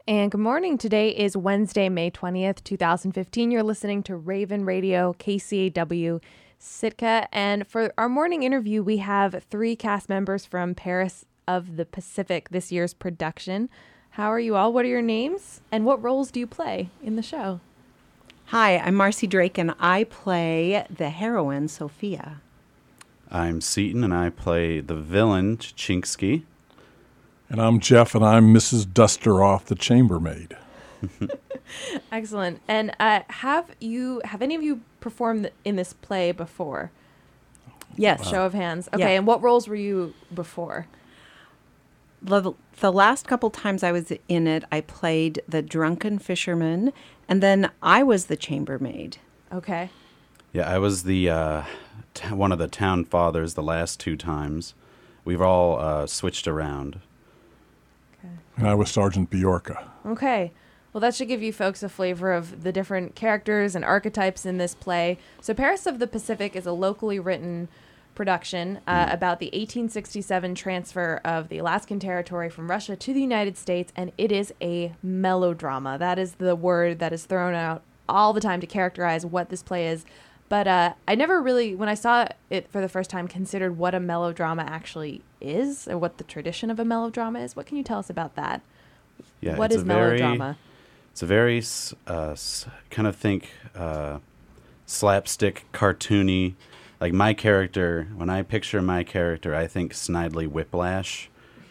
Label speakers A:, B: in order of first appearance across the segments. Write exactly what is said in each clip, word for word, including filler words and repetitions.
A: And good morning. Today is Wednesday, May twentieth, twenty fifteen. You're listening to Raven Radio, K C A W, Sitka. And for our morning interview, we have three cast members from Paris of the Pacific, this year's production. How are you all? What are your names? And what roles do you play in the show?
B: Hi, I'm Marcy Drake, and I play the heroine, Sophia.
C: I'm Seaton, and I play the villain, Chinsky.
D: And I'm Jeff, and I'm Missus Dusteroff, the chambermaid.
A: Excellent. And uh, have you, have any of you performed in this play before?
B: Yes.
A: Show of hands. Okay,
B: Yeah.
A: and what roles were you before?
B: The, the last couple times I was in it, I played the drunken fisherman, and then I was the chambermaid.
A: Okay.
C: Yeah, I was the uh, t- one of the town fathers the last two times. We've all uh, switched around.
D: And I was Sergeant Bjorka.
A: Okay. Well, that should give you folks a flavor of the different characters and archetypes in this play. So Paris of the Pacific is a locally written production uh, mm. about the eighteen sixty-seven transfer of the Alaskan territory from Russia to the United States, and it is a melodrama. That is the word that is thrown out all the time to characterize what this play is. But uh, I never really, when I saw it for the first time, considered what a melodrama actually is, or what the tradition of a melodrama is. What can you tell us about that?
C: Yeah,
A: what
C: it's
A: is
C: a very,
A: melodrama?
C: It's a very uh, kind of think uh, slapstick, cartoony. Like my character, when I picture my character, I think Snidely Whiplash,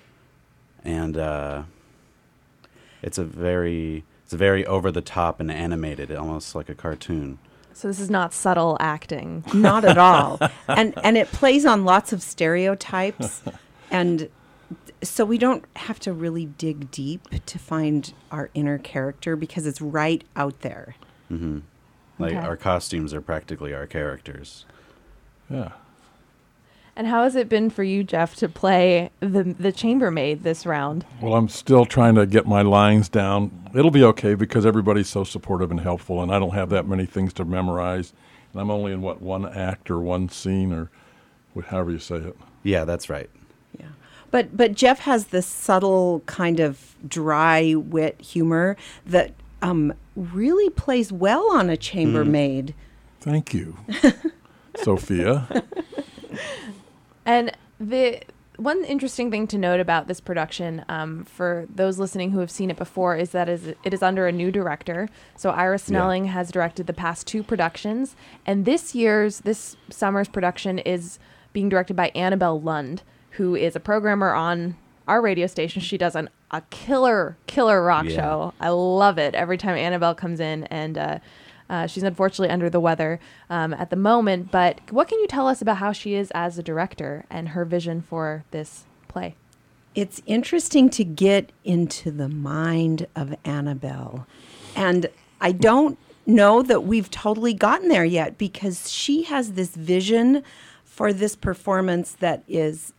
C: and uh, it's a very, it's a very over the top and animated, almost like a cartoon.
A: So this is not subtle acting.
B: Not at all. And and it plays on lots of stereotypes. And so we don't have to really dig deep to find our inner character because it's right out there.
C: Mm-hmm. Like
A: Okay.
C: our costumes are practically our characters.
D: Yeah.
A: And how has it been for you, Jeff, to play the the chambermaid this round?
D: Well, I'm still trying to get my lines down. It'll be okay because everybody's so supportive and helpful, and I don't have that many things to memorize. And I'm only in, what, one act or one scene or wh- however you say it.
C: Yeah, that's right.
B: Yeah. But but Jeff has this subtle kind of dry wit humor that um, really plays well on a chambermaid.
D: Thank you, Sophia.
A: And the one interesting thing to note about this production, um, for those listening who have seen it before, is that is it is under a new director. So Ira Snelling yeah. has directed the past two productions, and this year's, this summer's production is being directed by Annabelle Lund, who is a programmer on our radio station. She does an, a killer, killer rock
C: yeah.
A: show. I love it every time Annabelle comes in, and uh, Uh, she's unfortunately under the weather um, at the moment, but what can you tell us about how she is as a director and her vision for this play?
B: It's interesting to get into the mind of Annabelle. And I don't know that we've totally gotten there yet because she has this vision for this performance that is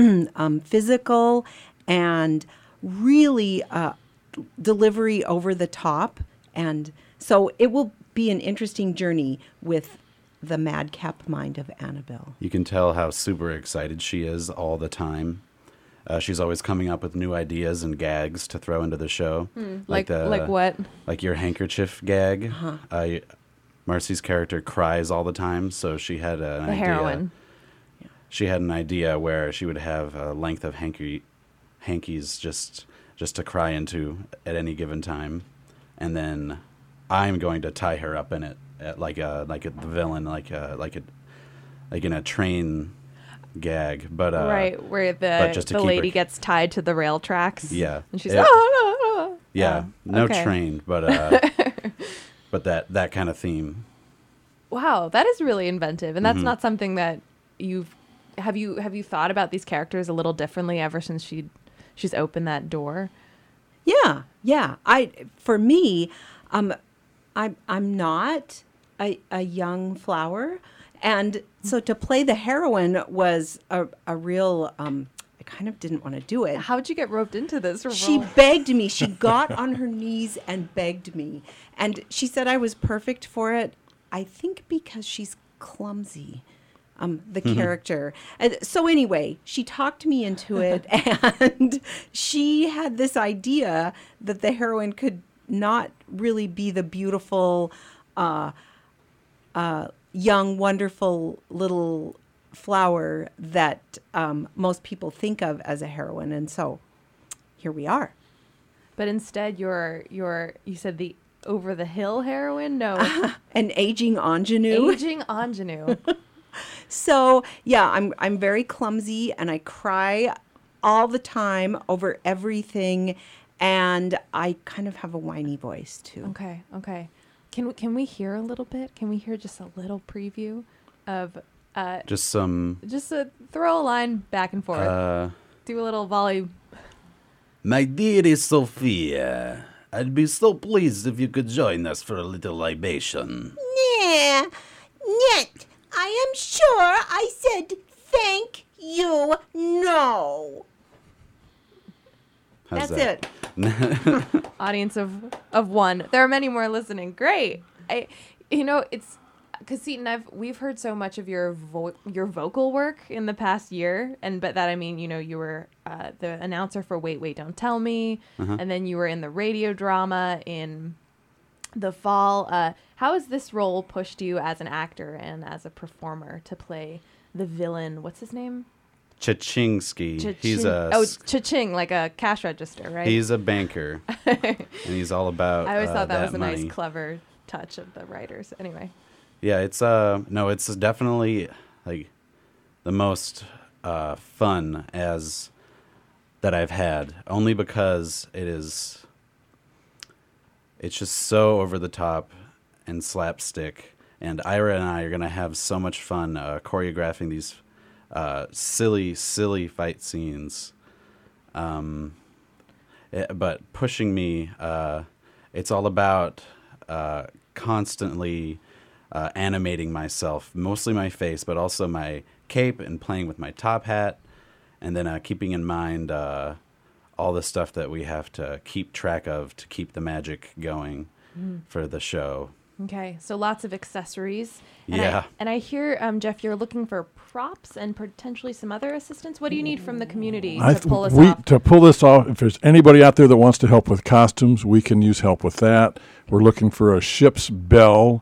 B: um, physical and really uh, delivery over the top. And so it will be an interesting journey with the madcap mind of Annabelle.
C: You can tell how super excited she is all the time. Uh, she's always coming up with new ideas and gags to throw into the show.
A: Hmm. Like the, like what?
C: Like your handkerchief gag.
A: Uh-huh.
C: Uh, Marcy's character cries all the time, so she had an
A: the
C: idea.
A: Heroine.
C: She had an idea where she would have a length of hanky, hankies just just to cry into at any given time, and then I'm going to tie her up in it, at like a like a, the villain, like a like a like in a train gag, but uh,
A: right where
C: but
A: the
C: just to
A: the
C: keep
A: lady
C: her-
A: gets tied to the rail tracks.
C: Yeah,
A: and she's
C: Yeah.
A: oh no, no.
C: yeah,
A: Oh,
C: no
A: okay.
C: train, but uh, but that that kind of theme.
A: Wow, that is really inventive, and that's
C: Mhm.
A: not something that you've have you have you thought about these characters a little differently ever since she she's opened that door.
B: Yeah, yeah. I for me, um, I'm I'm not a, a young flower, and so to play the heroine was a a real. Um, I kind of didn't want to do it.
A: How'd you get roped into this role?
B: She begged me. She got on her knees and begged me, and she said I was perfect for it. I think because she's clumsy. um, the character. And so anyway, she talked me into it, and she had this idea that the heroine could not really be the beautiful, uh, uh, young, wonderful little flower that um, most people think of as a heroine. And so here we are.
A: But instead, you're you're you said the over the hill heroine. No,
B: An aging ingenue.
A: aging ingenue.
B: So yeah, I'm I'm very clumsy, and I cry all the time over everything, and I kind of have a whiny voice too.
A: Okay, okay. Can we can we hear a little bit? Can we hear just a little preview of uh
C: Just some.
A: just a throw a line back and forth.
C: Uh,
A: Do a little volley.
C: My dearest Sophia, I'd be so pleased if you could join us for a little libation.
B: Yeah, yet I am sure I said thank you. No,
C: How's
B: that's
C: that?
B: it.
A: Audience of of one. There are many more listening. Great. I, you know, it's because Seton, I've we've heard so much of your vo- your vocal work in the past year, and but that I mean, you know, you were uh, the announcer for Wait, Wait, Don't Tell Me,
C: Uh-huh.
A: and then you were in the radio drama in the fall. Uh, how has this role pushed you as an actor and as a performer to play the villain? What's his name?
C: Chachingsky. He's
A: Cha-ching.
C: a
A: oh, cha-ching, like a cash register, right?
C: he's a banker, and he's all about.
A: I always
C: uh,
A: thought that, was a
C: money.
A: nice, clever touch of the writers. Anyway.
C: Yeah, it's uh no, it's definitely like the most uh fun as that I've had, only because it is it's just so over the top and slapstick, and Ira and I are gonna have so much fun uh, choreographing these uh, silly, silly fight scenes. Um, it- but pushing me, uh, it's all about uh, constantly uh, animating myself, mostly my face, but also my cape, and playing with my top hat, and then uh, keeping in mind uh, all the stuff that we have to keep track of to keep the magic going for the show.
A: Okay, so lots of accessories. And
C: Yeah.
A: I, and I hear, um, Jeff, you're looking for props and potentially some other assistance. What do you need from the community
D: I
A: to
D: th-
A: pull us
D: we,
A: off?
D: To pull this off, if there's anybody out there that wants to help with costumes, we can use help with that. We're looking for a ship's bell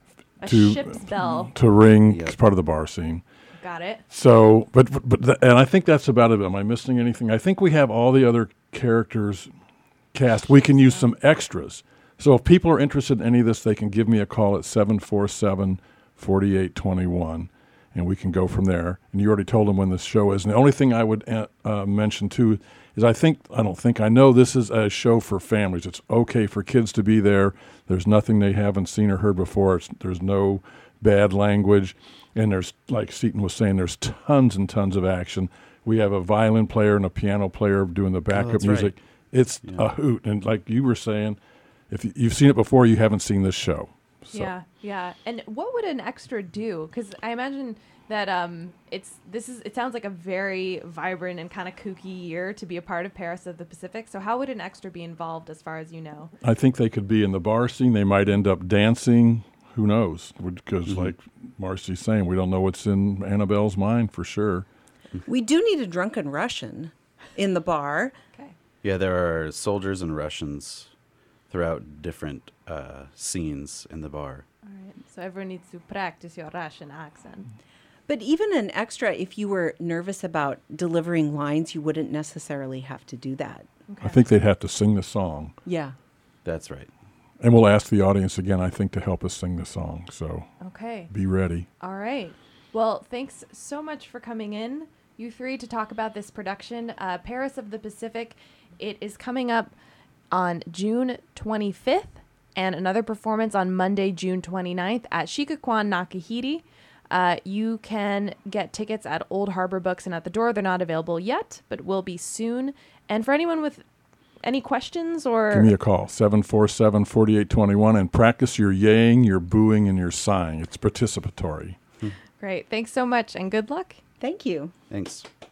A: A
D: to-
A: ship's bell.
D: to ring
C: Yep.
D: as part of the bar scene.
A: Got it.
D: So, but but, but th- and I think that's about it. Am I missing anything? I think we have all the other characters cast. We can use some extras. So if people are interested in any of this, they can give me a call at seven four seven, four eight two one, and we can go from there. And you already told them when this show is. And the only thing I would uh, uh, mention, too, is I think, I don't think, I know this is a show for families. It's okay for kids to be there. There's nothing they haven't seen or heard before. It's, there's no bad language. And there's, like Seton was saying, there's tons and tons of action. We have a violin player and a piano player doing the backup
C: that's
D: music.
C: right.
D: It's a hoot. And like you were saying, if you- you've seen it before, you haven't seen this show. So.
A: Yeah, yeah. And what would an extra do? Because I imagine that um, it's this is it sounds like a very vibrant and kind of kooky year to be a part of Paris of the Pacific. So how would an extra be involved, as far as you know?
D: I think they could be in the bar scene. They might end up dancing. Who knows? Because,
C: Mm-hmm.
D: like Marcy's saying, we don't know what's in Annabelle's mind for sure.
B: We do need a drunken Russian in the bar.
A: Okay.
C: Yeah, there are soldiers and Russians throughout different uh, scenes in the bar.
A: All right. So everyone needs to practice your Russian accent.
B: But even an extra, if you were nervous about delivering lines, you wouldn't necessarily have to do that.
A: Okay.
D: I think they'd have to sing the song.
B: Yeah.
C: That's right.
D: And we'll ask the audience again, I think, to help us sing the song. So
A: Okay.
D: be ready.
A: All right. Well, thanks so much for coming in, you three, to talk about this production, uh, Paris of the Pacific. It is coming up on June twenty-fifth, and another performance on Monday, June twenty-ninth at Shikakwan Nakahiri. Uh, you can get tickets at Old Harbor Books and at the door. They're not available yet, but will be soon. And for anyone with any questions or...
D: Give me a call, seven four seven, four eight two one, and practice your yaying, your booing, and your sighing. It's participatory.
A: Great. Thanks so much, and good luck.
B: Thank you.
C: Thanks.